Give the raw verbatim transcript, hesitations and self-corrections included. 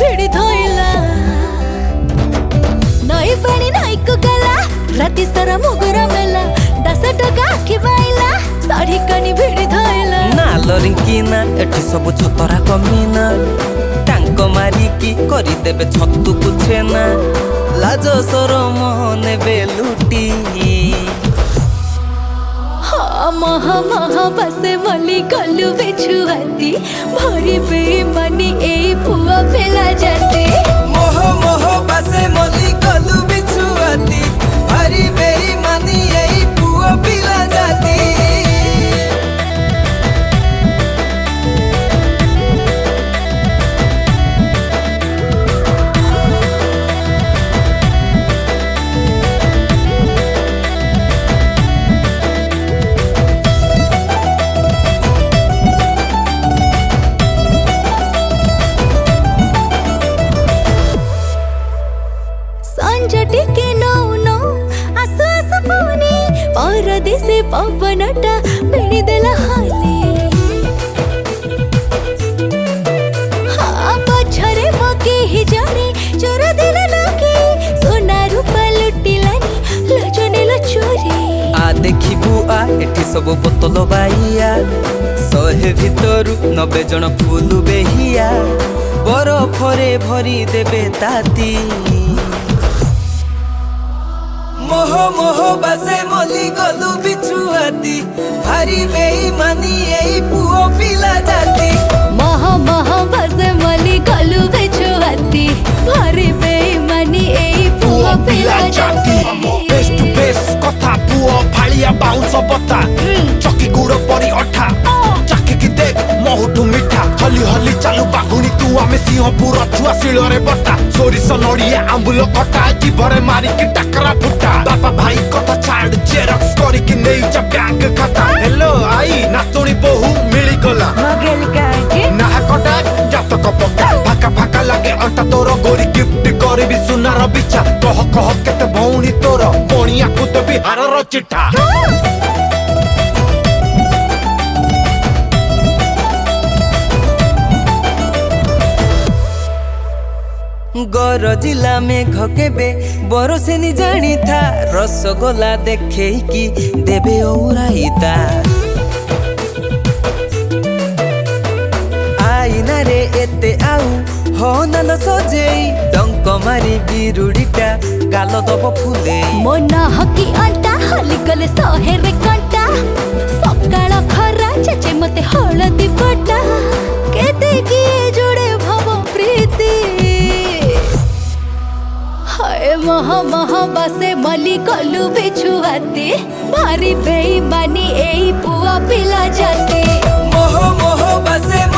भिड़ी धोइला नई पानी नई को गला राति सारा मुगुरा मेला दस टका आखि बाइला साड़ी कानी भिड़ी धोइला ना लरिंकिना एठी सब छतरा कमीना टांग मारिकी करी देबे छतु पुछेना लाज सरम नेबे लुटी हाँ महा महा बसे मली गलु बेछुआती भरी बेईमानी ए पुआ फेला जाती मोह मोह बसे मली गलु बेछुआती भरी बेईमानी ए पुआ फेला जाती टिके नो नो आसु आसु पुनी परदेसी पवनटा बेणी देला हाले हाँ पछरे मके ही जाने चोर देला लगे सोना रूपा लुटिलानी लजनेला चोरी आ देखी बुआ एठी सब बोतल बाइया सहे भितरु नबे जन फुलु बेहिया बरफरे भरी देबे ताती मोह मोह बसे मली गलु बिछुआती भारी बेईमानी एई पुओ पिला जाती मह मह बसे मली गलु बिछुआती भारी बेईमानी एई पुओ पिला जाती फेस टू फेस कथा पुओ फालिया बाउंस बता चकी गुड़ परी अठा चाकी की देख महुटू मिठा हली हली चालू बाघुनी तू आमे सिंहपुर छुआ शिଳରେ बटा सोरिष नड़िया आंबुल खटा जीभरे मारिकी टाकरा फुटा बापा भाई कथा छाड़ जेरक्स करिकी नेउचा बैंक खाता हेलो आई नातुणी बहु मिली गला मगेल काके नाहकटा जातक पक्का फाका फाका लागे अंटा तोर गोरी गिफ्ट करबी सुनार बिछा कह कह केते भौणी तोर बणिया को देबी हारर चिठा गर जिला में घकेबे बरसे नि जानी था रसगोला देखे की देबे औराइता आईना रे एते आउ हो नल सजेई डंक मारी बिरुडीटा गाल दब फुले मो नाहकी अंटा हली गले सहे रे कंटा सकाळ खरा चचे मते हळदी बटा केते की जोड़े भव प्रीति हाय महा महा बसे मली गलु बिछुआती भारी बेईमानी एई पुआ पिला जाती मोह मोह बसे